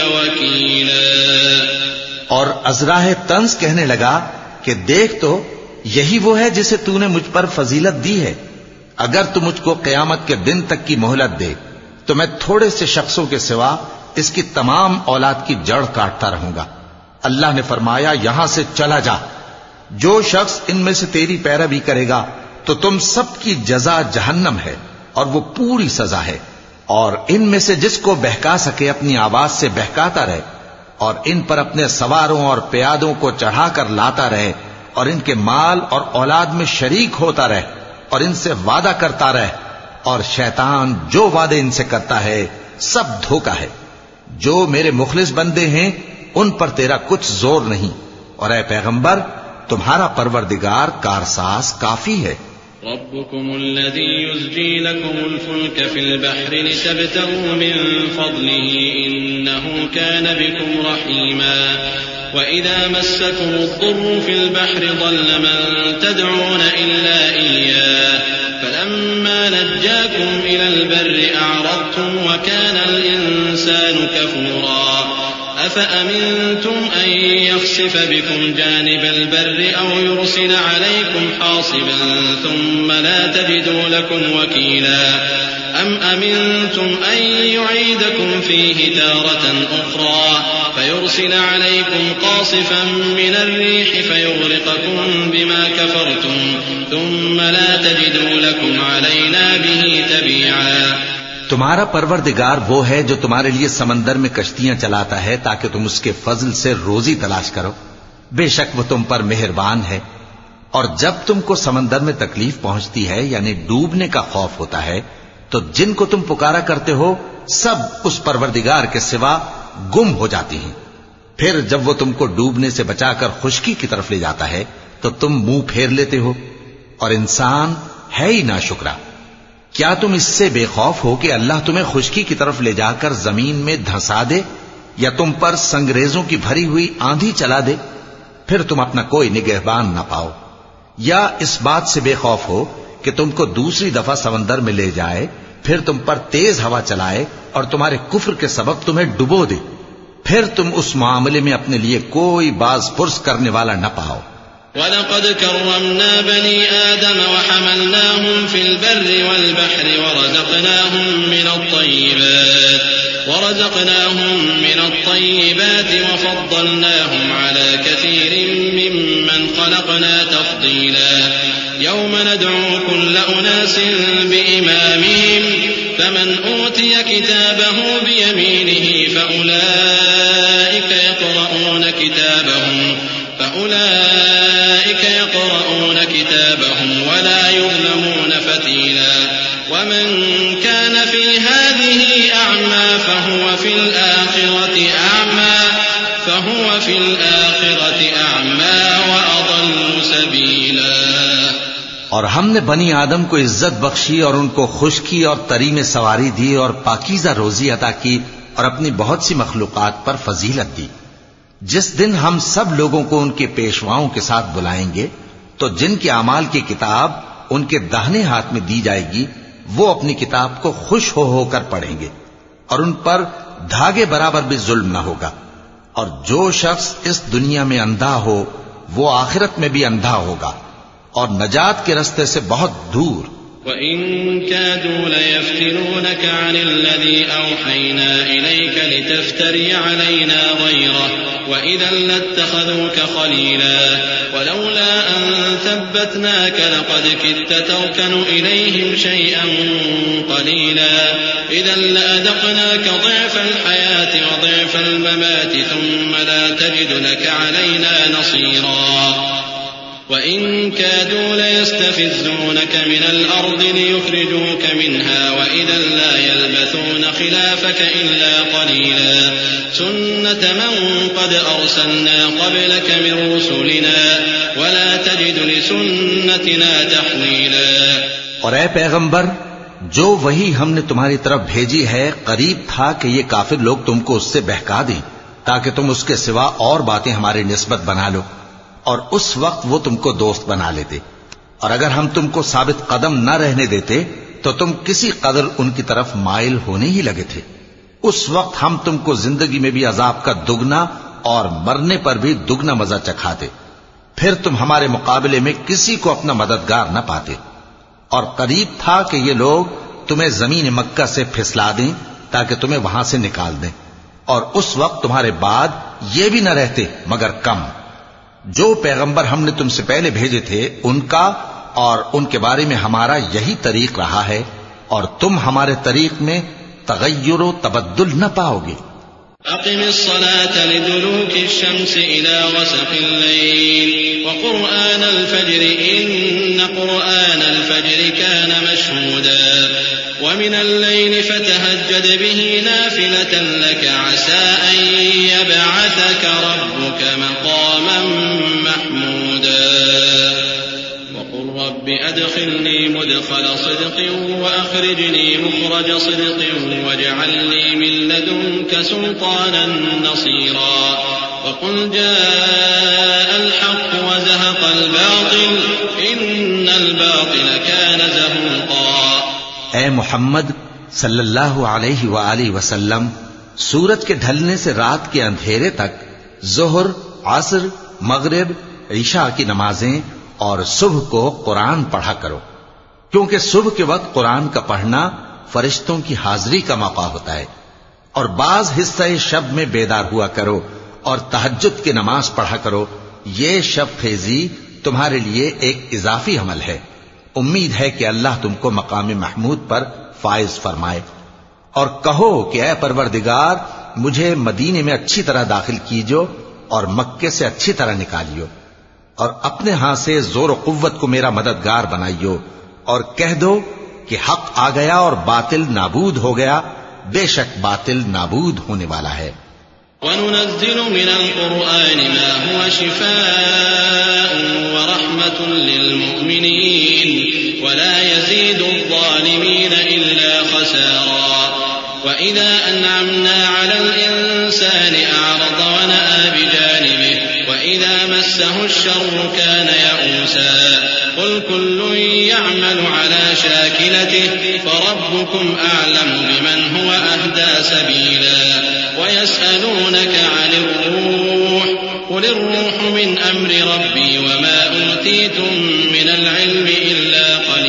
وكيلا. اور ازراہ طنز کہنے لگا کہ دیکھ تو یہی وہ ہے جسے تو نے مجھ پر فضیلت دی ہے. اگر تو مجھ کو قیامت کے دن تک کی مہلت دے تو میں تھوڑے سے شخصوں کے سوا اس کی تمام اولاد کی جڑ کاٹتا رہوں گا. اللہ نے فرمایا یہاں سے چلا جا. جو شخص ان میں سے تیری پیروی کرے گا تو تم سب کی جزا جہنم ہے اور وہ پوری سزا ہے. اور ان میں سے جس کو بہکا سکے اپنی آواز سے بہکاتا رہے اور ان پر اپنے سواروں اور پیادوں کو چڑھا کر لاتا رہے اور ان کے مال اور اولاد میں شریک ہوتا رہے اور ان سے وعدہ کرتا رہے. اور شیطان جو وعدے ان سے کرتا ہے سب دھوکا ہے. جو میرے مخلص بندے ہیں ان پر تیرا کچھ زور نہیں، اور اے پیغمبر تمہارا پروردگار کارساز کافی ہے. ربكم الذي يزجي لكم الفلك في البحر لتبتغوا من فضله إنه كان بكم رحيما. وإذا مسكم الضر في البحر ضل من تدعون إلا إياه فلما نجاكم إلى البر أعرضتم وكان الإنسان كفورا. أفأمنتم أن يخسف بكم جانب البر أو يرسل عليكم حاصبا ثم لا تجدوا لكم وكيلا. أم أمنتم أن يعيدكم فيه تارة أخرى فيرسل عليكم قاصفا من الريح فيغرقكم بما كفرتم ثم لا تجدوا لكم علينا به تبيعا. تمہارا پروردگار وہ ہے جو تمہارے لیے سمندر میں کشتیاں چلاتا ہے تاکہ تم اس کے فضل سے روزی تلاش کرو. بے شک وہ تم پر مہربان ہے. اور جب تم کو سمندر میں تکلیف پہنچتی ہے یعنی ڈوبنے کا خوف ہوتا ہے تو جن کو تم پکارا کرتے ہو سب اس پروردگار کے سوا گم ہو جاتی ہیں. پھر جب وہ تم کو ڈوبنے سے بچا کر خشکی کی طرف لے جاتا ہے تو تم منہ پھیر لیتے ہو. اور انسان ہے ہی ناشکرا. کیا تم اس سے بے خوف ہو کہ اللہ تمہیں خشکی کی طرف لے جا کر زمین میں دھنسا دے یا تم پر سنگریزوں کی بھری ہوئی آندھی چلا دے پھر تم اپنا کوئی نگہبان نہ پاؤ؟ یا اس بات سے بے خوف ہو کہ تم کو دوسری دفعہ سمندر میں لے جائے پھر تم پر تیز ہوا چلائے اور تمہارے کفر کے سبب تمہیں ڈبو دے پھر تم اس معاملے میں اپنے لیے کوئی باز پرس کرنے والا نہ پاؤ؟ وَلَقَدْ كَرَّمْنَا بَنِي آدَمَ وَحَمَلْنَاهُمْ فِي الْبَرِّ وَالْبَحْرِ وَرَزَقْنَاهُمْ مِنَ الطَّيِّبَاتِ وَرَزَقْنَاهُمْ مِنَ الطَّيِّبَاتِ وَفَضَّلْنَاهُمْ عَلَى كَثِيرٍ مِّمَّنْ خَلَقْنَا تَفْضِيلًا يَوْمَ نَدْعُو كُلَّ أُنَاسٍ بِإِمَامِهِمْ فَمَنْ أُوتِيَ كِتَابَهُ بِيَمِينِهِ فَأُولَئِكَ يَقْرَؤُونَ كِتَابَهُمْ فأولئك يقرؤون كتابهم ولا يظلمون فتيلا ومن كان في هذه أعمى فهو في الآخرة أعمى فهو في الآخرة أعمى وأضل سبيلا. اور ہم نے بنی آدم کو عزت بخشی اور ان کو خشکی اور تری میں سواری دی اور پاکیزہ روزی عطا کی اور اپنی بہت سی مخلوقات پر فضیلت دی. جس دن ہم سب لوگوں کو ان کے پیشواؤں کے ساتھ بلائیں گے تو جن کے اعمال کی کتاب ان کے داہنے ہاتھ میں دی جائے گی وہ اپنی کتاب کو خوش ہو ہو کر پڑھیں گے اور ان پر دھاگے برابر بھی ظلم نہ ہوگا، اور جو شخص اس دنیا میں اندھا ہو وہ آخرت میں بھی اندھا ہوگا اور نجات کے رستے سے بہت دور۔ وَإِن كَادُوا لَيَفْتِنُونَكَ عَنِ الَّذِي أَوْحَيْنَا إِلَيْكَ لِتَفْتَرِيَ عَلَيْنَا غَيْرَهُ وَإِذًا لَّاتَّخَذُوكَ خَلِيلًا وَلَوْلَا أَن ثَبَّتْنَاكَ لَقَدْ كِدتَّ تَرْكَنُ إِلَيْهِمْ شَيْئًا قَلِيلًا إِذًا لَّأَذَقْنَاكَ ضِعْفَ الْحَيَاةِ وَضِعْفَ الْمَمَاتِ ثُمَّ لَا تَجِدُ لَكَ عَلَيْنَا نَصِيرًا وَإِن كَادُوا لَيَسْتَفِزُّونَكَ مِنَ الْأَرْضِ لِيُخْرِجُوكَ مِنْهَا وَإِذًا لَّا يَلْبَثُونَ خِلَافَكَ إِلَّا قَلِيلًا سُنَّةَ مَن قَدْ أَرْسَلْنَا قَبْلَكَ مِن رُّسُلِنَا وَلَا تَجِدُ لِسُنَّتِنَا تَحْوِيلًا۔ اور اے پیغمبر، جو وہی ہم نے تمہاری طرف بھیجی ہے قریب تھا کہ یہ کافر لوگ تم کو اس سے بہکا دیں تاکہ تم اس کے سوا اور باتیں ہماری نسبت بنا لو، اور اس وقت وہ تم کو دوست بنا لیتے، اور اگر ہم تم کو ثابت قدم نہ رہنے دیتے تو تم کسی قدر ان کی طرف مائل ہونے ہی لگے تھے۔ اس وقت ہم تم کو زندگی میں بھی عذاب کا دگنا اور مرنے پر بھی دگنا مزہ چکھاتے، پھر تم ہمارے مقابلے میں کسی کو اپنا مددگار نہ پاتے، اور قریب تھا کہ یہ لوگ تمہیں زمین مکہ سے پھسلا دیں تاکہ تمہیں وہاں سے نکال دیں، اور اس وقت تمہارے بعد یہ بھی نہ رہتے مگر کم۔ جو پیغمبر ہم نے تم سے پہلے بھیجے تھے ان کا اور ان کے بارے میں ہمارا یہی طریق رہا ہے، اور تم ہمارے طریق میں تغیر و تبدل نہ پاؤ گے۔ أقم الصلاة لدلوك الشمس إلى غسق الليل وقرآن الفجر إن قرآن الفجر كان مشهودا ومن الليل فتهجد به نافلة لك عسى أن يبعثك ربك مقاما محمودا وقل رب أدخلني مدخل صدق وأخرجني مخرج صدق واجعل لي من لدنك سلطانا نصيرا وقل جاء الحق وزهق الباطل إن الباطل كان زهوقا۔ اے محمد صلی اللہ علیہ وآلہ وسلم، سورج کے ڈھلنے سے رات کے اندھیرے تک ظہر، عصر، مغرب، عشاء کی نمازیں اور صبح کو قرآن پڑھا کرو، کیونکہ صبح کے وقت قرآن کا پڑھنا فرشتوں کی حاضری کا موقع ہوتا ہے، اور بعض حصہ شب میں بیدار ہوا کرو اور تہجد کی نماز پڑھا کرو، یہ شب خیزی تمہارے لیے ایک اضافی عمل ہے۔ امید ہے کہ اللہ تم کو مقام محمود پر فائز فرمائے۔ اور کہو کہ اے پروردگار، مجھے مدینے میں اچھی طرح داخل کیجو اور مکے سے اچھی طرح نکالیو، اور اپنے ہاں سے زور و قوت کو میرا مددگار بنائیو، اور کہہ دو کہ حق آ گیا اور باطل نابود ہو گیا، بے شک باطل نابود ہونے والا ہے۔ وَنُنَزِّلُ مِنَ الْقُرْآنِ مَا هُوَ شِفَاءٌ وَرَحْمَةٌ لِّلْمُؤْمِنِينَ وَلَا يَزِيدُ الظَّالِمِينَ إِلَّا خَسَارًا وَإِذَا أَنْعَمْنَا عَلَى الْإِنسَانِ أَعْرَضَ وَنَأَىٰ بِجَانِبِهِ وَإِذَا مَسَّهُ الشَّرُّ كَانَ يَئُوسًا قُلْ كُلٌّ يَعْمَلُ عَلَى شَاكِلَتِهِ فَرَبُّكُمْ أَعْلَمُ بِمَنْ هُوَ أَهْدَىٰ سَبِيلًا وَيَسْأَلُونَكَ عَنِ الرُّوحِ قُلِ الرُّوحُ مِنْ أَمْرِ رَبِّي وَمَا أُوتِيتُم مِّنَ الْعِلْمِ إِلَّا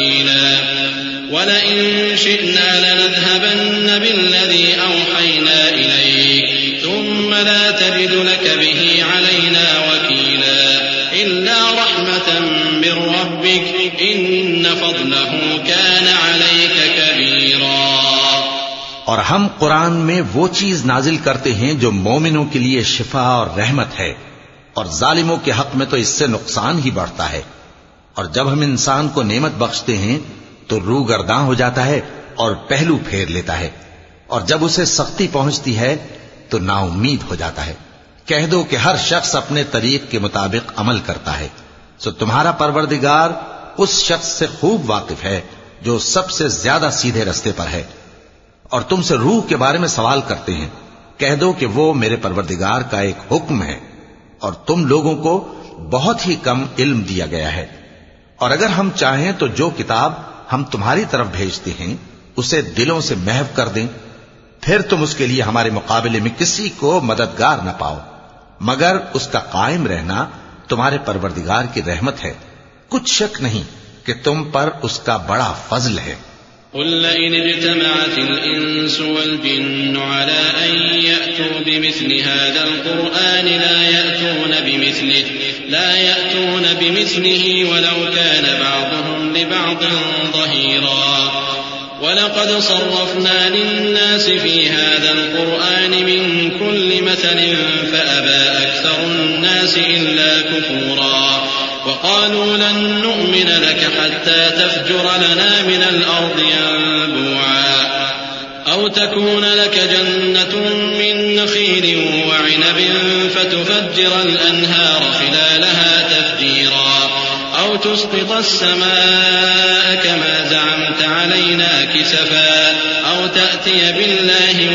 قَلِيلًا وَلَئِن شِئْنَا لَنَذْهَبَنَّ بِالَّذِي أَوْحَيْنَا إِلَيْكَ ثُمَّ لَا تَجِدُ لَكَ بِهِ عَلَيْنَا وَكِيلًا إِلَّا رَحْمَةً مِّن رَّبِّكَ إِنَّ فَضْلَهُ كَانَ عَلَيْكَ كَبِيرًا۔ اور ہم قرآن میں وہ چیز نازل کرتے ہیں جو مومنوں کے لیے شفا اور رحمت ہے، اور ظالموں کے حق میں تو اس سے نقصان ہی بڑھتا ہے۔ اور جب ہم انسان کو نعمت بخشتے ہیں تو روح گرداں ہو جاتا ہے اور پہلو پھیر لیتا ہے، اور جب اسے سختی پہنچتی ہے تو نا امید ہو جاتا ہے۔ کہہ دو کہ ہر شخص اپنے طریق کے مطابق عمل کرتا ہے، سو تمہارا پروردگار اس شخص سے خوب واقف ہے جو سب سے زیادہ سیدھے رستے پر ہے۔ اور تم سے روح کے بارے میں سوال کرتے ہیں، کہہ دو کہ وہ میرے پروردگار کا ایک حکم ہے، اور تم لوگوں کو بہت ہی کم علم دیا گیا ہے۔ اور اگر ہم چاہیں تو جو کتاب ہم تمہاری طرف بھیجتے ہیں اسے دلوں سے محو کر دیں، پھر تم اس کے لیے ہمارے مقابلے میں کسی کو مددگار نہ پاؤ، مگر اس کا قائم رہنا تمہارے پروردگار کی رحمت ہے، کچھ شک نہیں کہ تم پر اس کا بڑا فضل ہے۔ قل لئن اجتمعت الإنس والجن على أن يأتوا بمثل هذا القرآن لا يأتون بمثله لا يأتون بمثله ولو كان بعضهم لبعض ظهيرا ولقد صرفنا للناس في هذا القرآن من كل مثل فأبى أكثر الناس إلا كفورا وقالوا لن نؤمن لك حتى تفجر لنا من الأرض ينبوعا أو تكون لك جنة من نخيل وعنب فتفجر الأنهار خلالها تفجيرا أو تسقط السماء كما زعمت علينا كسفا أو تأتي بالله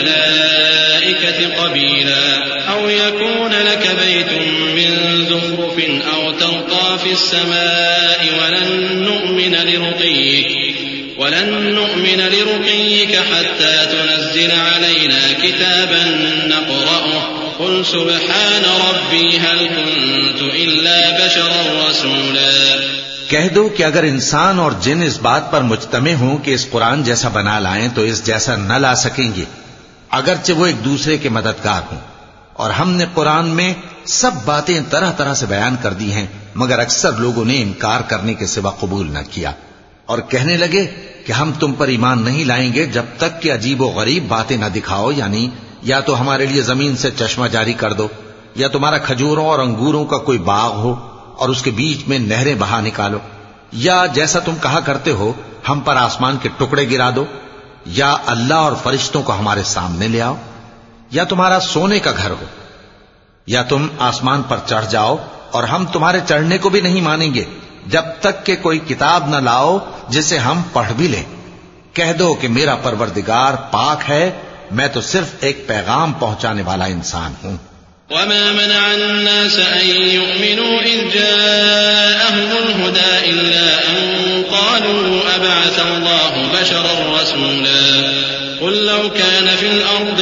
والملائكة قبيلا أو يكون لك بيت من زخرف أو ترقى في السماء ولن نؤمن لرقيك ولن نؤمن لرقيك حتى تنزل علينا كتابا نقرأه قل سبحان ربي هل كنت إلا بشرا رسولا۔ کہہ دو کہ اگر انسان اور جن اس بات پر مجتمع ہوں کہ اس قرآن جیسا بنا لائیں تو اس جیسا نہ لا سکیں گے، اگرچہ وہ ایک دوسرے کے مددگار ہوں، اور ہم نے قرآن میں سب باتیں طرح طرح سے بیان کر دی ہیں، مگر اکثر لوگوں نے انکار کرنے کے سوا قبول نہ کیا، اور کہنے لگے کہ ہم تم پر ایمان نہیں لائیں گے جب تک کہ عجیب و غریب باتیں نہ دکھاؤ، یعنی یا تو ہمارے لیے زمین سے چشمہ جاری کر دو، یا تمہارا کھجوروں اور انگوروں کا کوئی باغ ہو اور اس کے بیچ میں نہریں بہا نکالو، یا جیسا تم کہا کرتے ہو ہم پر آسمان کے ٹکڑے گرا دو، یا اللہ اور فرشتوں کو ہمارے سامنے لے آؤ، یا تمہارا سونے کا گھر ہو، یا تم آسمان پر چڑھ جاؤ اور ہم تمہارے چڑھنے کو بھی نہیں مانیں گے جب تک کہ کوئی کتاب نہ لاؤ جسے ہم پڑھ بھی لیں۔ کہہ دو کہ میرا پروردگار پاک ہے، میں تو صرف ایک پیغام پہنچانے والا انسان ہوں۔ وما منع الناس أن يؤمنوا إذ جاءهم الهدى إلا أن قالوا أبعث الله بشرا رسولا قل لو كان في الأرض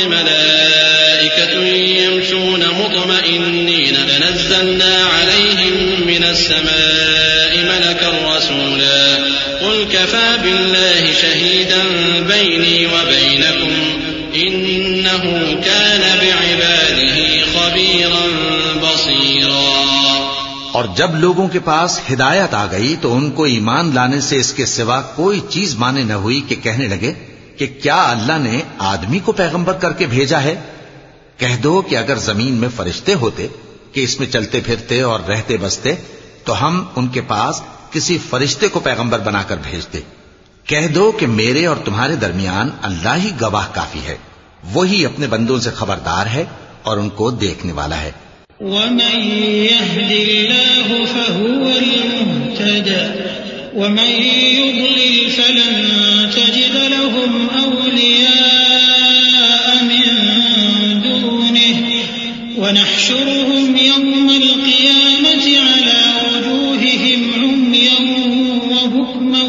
ملائكة يمشون مطمئنين لنزلنا عليهم من السماء ملكا رسولا قل كفى بالله شهيدا بيني وبينكم إنه كان بعباده خبيرا بصيرا۔ اور جب لوگوں کے پاس ہدایت آ گئی تو ان کو ایمان لانے سے اس کے سوا کوئی چیز مانے نہ ہوئی کہ کہنے لگے کہ کیا اللہ نے آدمی کو پیغمبر کر کے بھیجا ہے؟ کہہ دو کہ اگر زمین میں فرشتے ہوتے کہ اس میں چلتے پھرتے اور رہتے بستے تو ہم ان کے پاس کسی فرشتے کو پیغمبر بنا کر بھیجتے۔ کہہ دو کہ میرے اور تمہارے درمیان اللہ ہی گواہ کافی ہے، وہی اپنے بندوں سے خبردار ہے اور ان کو دیکھنے والا ہے۔ ومن يهد الله فهو المهتد ومن يضلل فلن تجد لهم أولياء من دونه ونحشرهم يوم القيامة على وجوههم عميا وبكما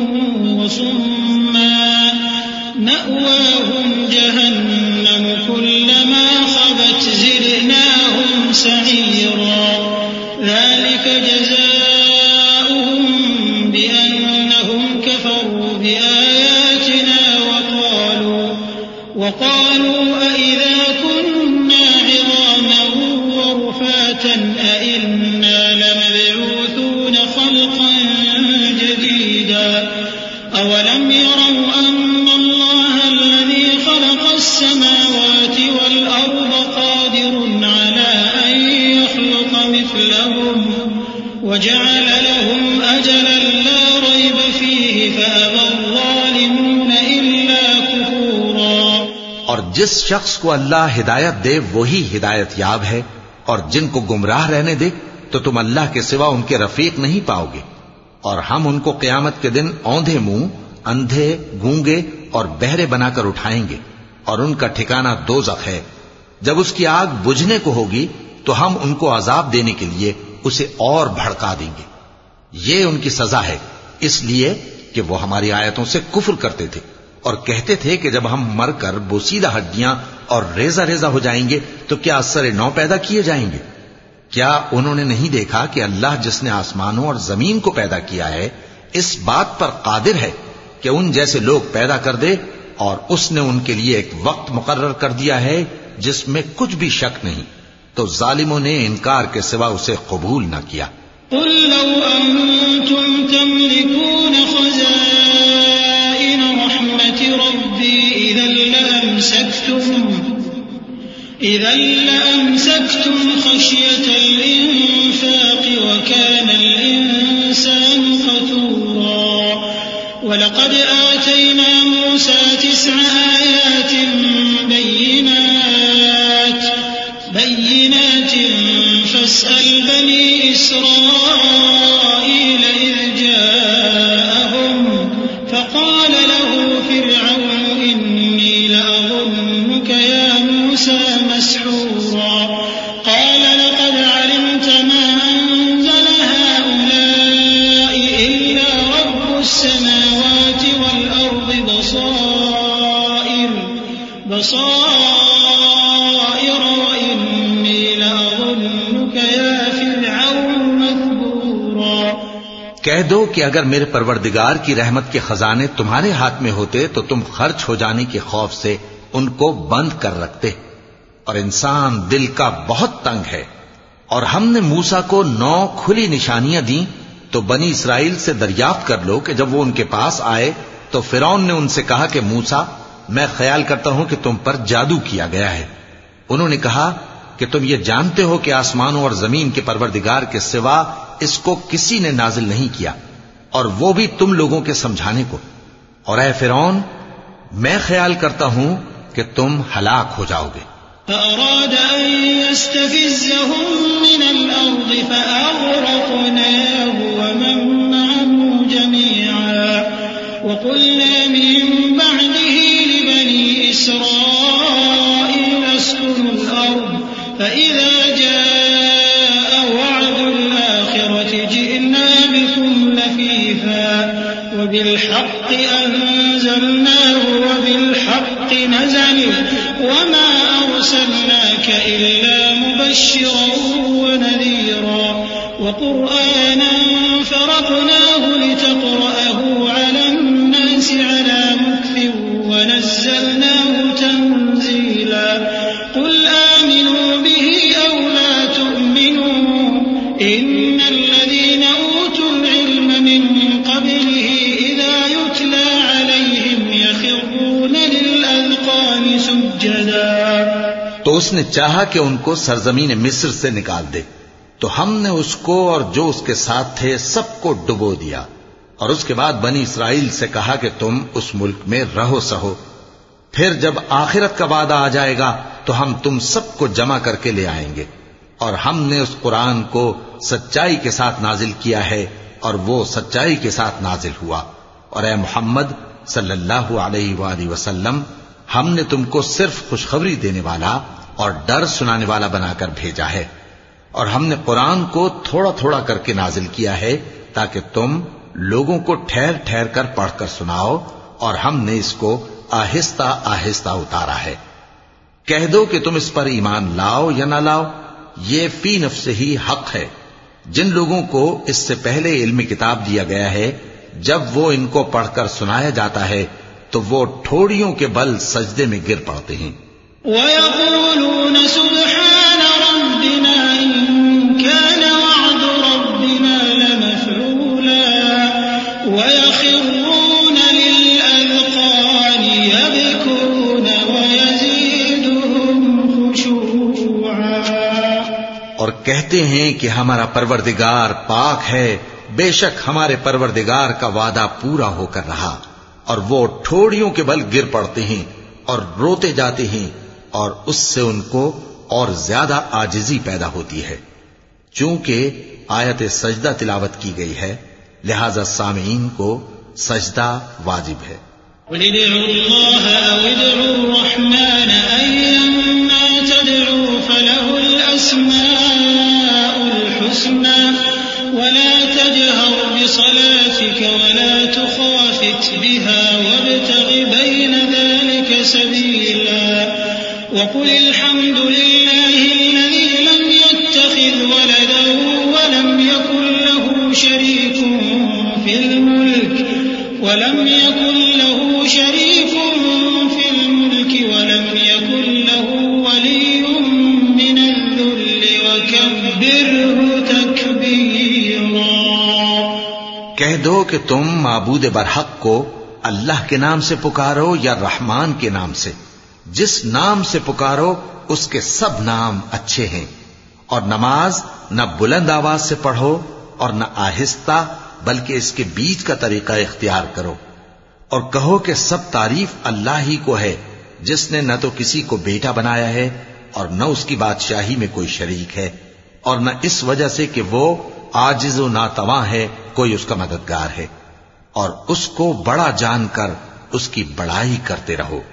وصما مأواهم جهنم كلما خبت زدناهم سعيرا ذلك جزاؤهم بأنهم كفروا بآياتنا وقالوا وقالوا أئذا كنا عظاما ورفاتا أئنا لمبعوثون خلقا جديدا أولم يروا أن الله الذي خلق السماوات والأرض قادر على أن يخلق مثلهم وجعل لهم أجلا لا ريب فيه فأبى الظالمون إلا كفورا۔ اور جس شخص کو اللہ ہدایت دے وہی ہدایت یاب ہے، اور جن کو گمراہ رہنے دے تو تم اللہ کے سوا ان کے رفیق نہیں پاؤ گے۔ اور ہم ان کو قیامت کے دن اوندھے منہ، اندھے، گونگے اور بہرے بنا کر اٹھائیں گے، اور ان کا ٹھکانہ دوزخ ہے۔ جب اس کی آگ بجھنے کو ہوگی تو ہم ان کو عذاب دینے کے لیے اسے اور بھڑکا دیں گے۔ یہ ان کی سزا ہے، اس لیے کہ وہ ہماری آیتوں سے کفر کرتے تھے اور کہتے تھے کہ جب ہم مر کر بوسیدہ ہڈیاں اور ریزہ ریزہ ہو جائیں گے تو کیا اثر نو پیدا کیے جائیں گے؟ کیا انہوں نے نہیں دیکھا کہ اللہ جس نے آسمانوں اور زمین کو پیدا کیا ہے اس بات پر قادر ہے کہ ان جیسے لوگ پیدا کر دے، اور اس نے ان کے لیے ایک وقت مقرر کر دیا ہے جس میں کچھ بھی شک نہیں، تو ظالموں نے انکار کے سوا اسے قبول نہ کیا۔ قل لو أنتم تملكون خزائن رحمة ربي إذا لأمسكتم إذا لأمسكتم خشية الإنفاق وكان الإنسان قتورا ولقد آتينا موسى تسع آيات بينات بينات فاسأل بني إسرائيل إذ جاءهم فقال له فرعون إني لأظنك يا موسى مسحورا قال لقد علمت ما أنزل هؤلاء إلا رب السماوات والأرض بصائر بصائر وإني لأظنك يا فرعون مثبورا۔ کہہ دو کہ اگر میرے پروردگار کی رحمت کے خزانے تمہارے ہاتھ میں ہوتے تو تم خرچ ہو جانے کے خوف سے ان کو بند کر رکھتے، اور انسان دل کا بہت تنگ ہے۔ اور ہم نے موسیٰ کو نو کھلی نشانیاں دیں تو بنی اسرائیل سے دریافت کر لو کہ جب وہ ان کے پاس آئے تو فرعون نے ان سے کہا کہ موسیٰ میں خیال کرتا ہوں کہ تم پر جادو کیا گیا ہے۔ انہوں نے کہا کہ تم یہ جانتے ہو کہ آسمانوں اور زمین کے پروردگار کے سوا اس کو کسی نے نازل نہیں کیا، اور وہ بھی تم لوگوں کے سمجھانے کو، اور اے فرعون میں خیال کرتا ہوں کہ تم ہلاک ہو جاؤ گے۔ فأراد أن يستفزهم من الأرض فأغرقناه ومن معه جميعا وقلنا من بعده لبني إسرائيل اسكنوا الأرض فإذا جاء وعد الآخرة جئنا بكم لفيفا وبالحق أنزلناه وبالحق نزل وما أرسلناك إلا مبشرا ونذيرا وقرآنا فرقناه لتقرأه على الناس على مكث ونزلناه تنزيلا قل آمنوا به أو لا تؤمنوا إن الذين أوتوا العلم من قبله إذا يتلى عليهم يخرون للأذقان سجدا۔ تو اس نے چاہا کہ ان کو سرزمین مصر سے نکال دے، تو ہم نے اس کو اور جو اس کے ساتھ تھے سب کو ڈبو دیا، اور اس کے بعد بنی اسرائیل سے کہا کہ تم اس ملک میں رہو سہو، پھر جب آخرت کا وعدہ آ جائے گا تو ہم تم سب کو جمع کر کے لے آئیں گے، اور ہم نے اس قرآن کو سچائی کے ساتھ نازل کیا ہے اور وہ سچائی کے ساتھ نازل ہوا۔ اور اے محمد صلی اللہ علیہ وآلہ وسلم ہم نے تم کو صرف خوشخبری دینے والا اور ڈر سنانے والا بنا کر بھیجا ہے، اور ہم نے قرآن کو تھوڑا تھوڑا کر کے نازل کیا ہے تاکہ تم لوگوں کو ٹھہر ٹھہر کر پڑھ کر سناؤ، اور ہم نے اس کو آہستہ آہستہ اتارا ہے۔ کہہ دو کہ تم اس پر ایمان لاؤ یا نہ لاؤ، یہ فی نفس ہی حق ہے۔ جن لوگوں کو اس سے پہلے علم کتاب دیا گیا ہے جب وہ ان کو پڑھ کر سنایا جاتا ہے تو وہ ٹھوڑیوں کے بل سجدے میں گر پڑتے ہیں۔ وَيَقُولُونَ سُبْحَانَ رَبِّنَا إِن كَانَ وَعْدُ رَبِّنَا لَمَفْعُولًا وَيَخِرُّونَ لِلْأَذْقَانِ يَبْكُونَ وَيَزِيدُهُمْ خُشُوعًا۔ اور کہتے ہیں کہ ہمارا پروردگار پاک ہے، بے شک ہمارے پروردگار کا وعدہ پورا ہو کر رہا، اور وہ ٹھوڑیوں کے بل گر پڑتے ہیں اور روتے جاتے ہیں، اور اس سے ان کو اور زیادہ عاجزی پیدا ہوتی ہے۔ چونکہ آیت سجدہ تلاوت کی گئی ہے لہذا سامعین کو سجدہ واجب ہے۔ قُلِ ادْعُوا اللَّهَ أَوِ ادْعُوا الرَّحْمَنَ أَيَّمَّا تَدْعُوا فَلَهُ الْأَسْمَاءُ الْحُسْنَى ولا تجهر بصلاتك ولا تخافت بها وابتغ بين ذلك سبيلا وقل الحمد لله الذي لم يتخذ ولدا ولم يكن له شريك في الملك ولم يكن له شريك في الملك ولم يكن له ولي من الذل وكبره تكبيرا. کہہ دو کہ تم معبود برحق کو اللہ کے نام سے پکارو یا رحمان کے نام سے. جس نام سے پکارو اس کے سب نام اچھے ہیں. اور نماز نہ بلند آواز سے پڑھو اور نہ آہستہ بلکہ اس کے بیچ کا طریقہ اختیار کرو. اور کہو کہ سب تعریف اللہ ہی کو ہے جس نے نہ تو کسی کو بیٹا بنایا ہے اور نہ اس کی بادشاہی میں کوئی شریک ہے اور نہ اس وجہ سے کہ وہ عاجز و ناتواں ہے کوئی اس کا مددگار ہے. اور اس کو بڑا جان کر اس کی بڑائی کرتے رہو.